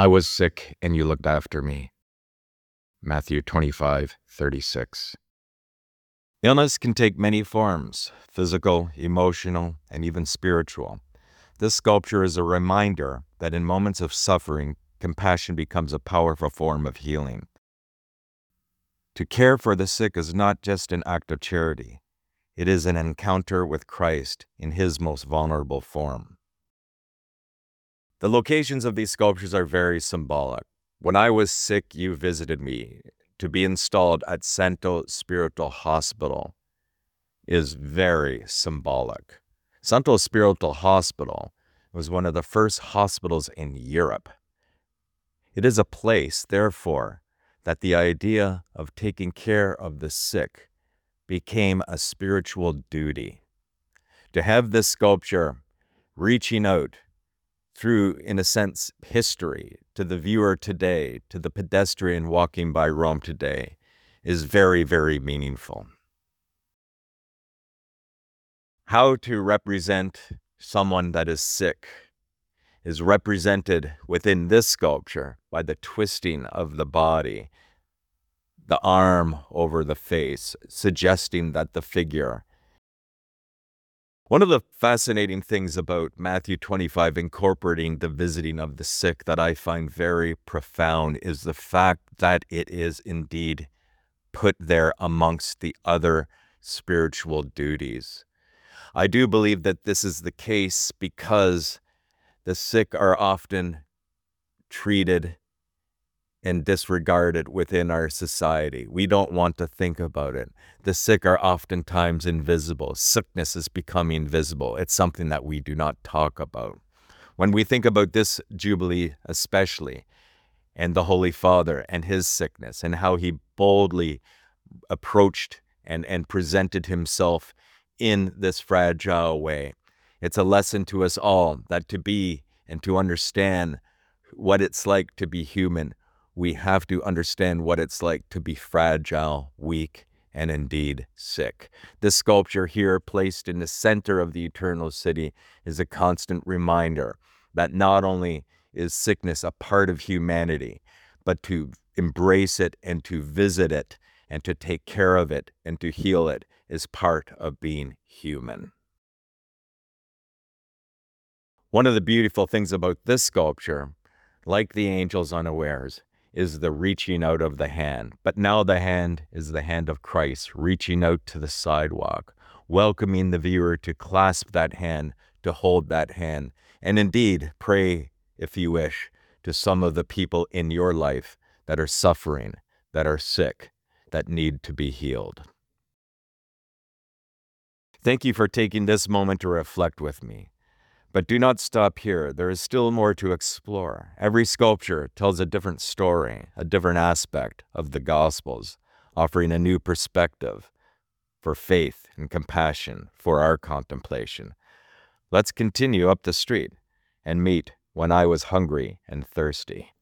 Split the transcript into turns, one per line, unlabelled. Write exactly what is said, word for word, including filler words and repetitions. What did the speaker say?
I was sick, and you looked after me. Matthew twenty-five thirty-six. Illness can take many forms: physical, emotional, and even spiritual. This sculpture is a reminder that in moments of suffering, compassion becomes a powerful form of healing. To care for the sick is not just an act of charity. It is an encounter with Christ in his most vulnerable form. The locations of these sculptures are very symbolic. When I was sick, you visited me. To be installed at Santo Spirito Hospital is very symbolic. Santo Spirito Hospital was one of the first hospitals in Europe. It is a place, therefore, that the idea of taking care of the sick became a spiritual duty. To have this sculpture reaching out through, in a sense, history to the viewer today, to the pedestrian walking by Rome today, is very, very meaningful. How to represent someone that is sick is represented within this sculpture by the twisting of the body, the arm over the face, suggesting that the figure. One of the fascinating things about Matthew twenty-five incorporating the visiting of the sick that I find very profound is the fact that it is indeed put there amongst the other spiritual duties. I do believe that this is the case because the sick are often treated and disregarded within our society. We don't want to think about it. The sick are oftentimes invisible. Sickness is becoming visible. It's something that we do not talk about. When we think about this Jubilee especially, and the Holy Father and his sickness, and how he boldly approached and, and presented himself in this fragile way, it's a lesson to us all that to be and to understand what it's like to be human, we have to understand what it's like to be fragile, weak, and indeed sick. This sculpture here, placed in the center of the Eternal City, is a constant reminder that not only is sickness a part of humanity, but to embrace it and to visit it and to take care of it and to heal it is part of being human. One of the beautiful things about this sculpture, like the angels unawares, is the reaching out of the hand. But now the hand is the hand of Christ reaching out to the sidewalk, welcoming the viewer to clasp that hand, to hold that hand, and indeed pray, if you wish, to some of the people in your life that are suffering, that are sick, that need to be healed. Thank you for taking this moment to reflect with me. But do not stop here. There is still more to explore. Every sculpture tells a different story, a different aspect of the Gospels, offering a new perspective for faith and compassion for our contemplation. Let's continue up the street and meet when I was hungry and thirsty.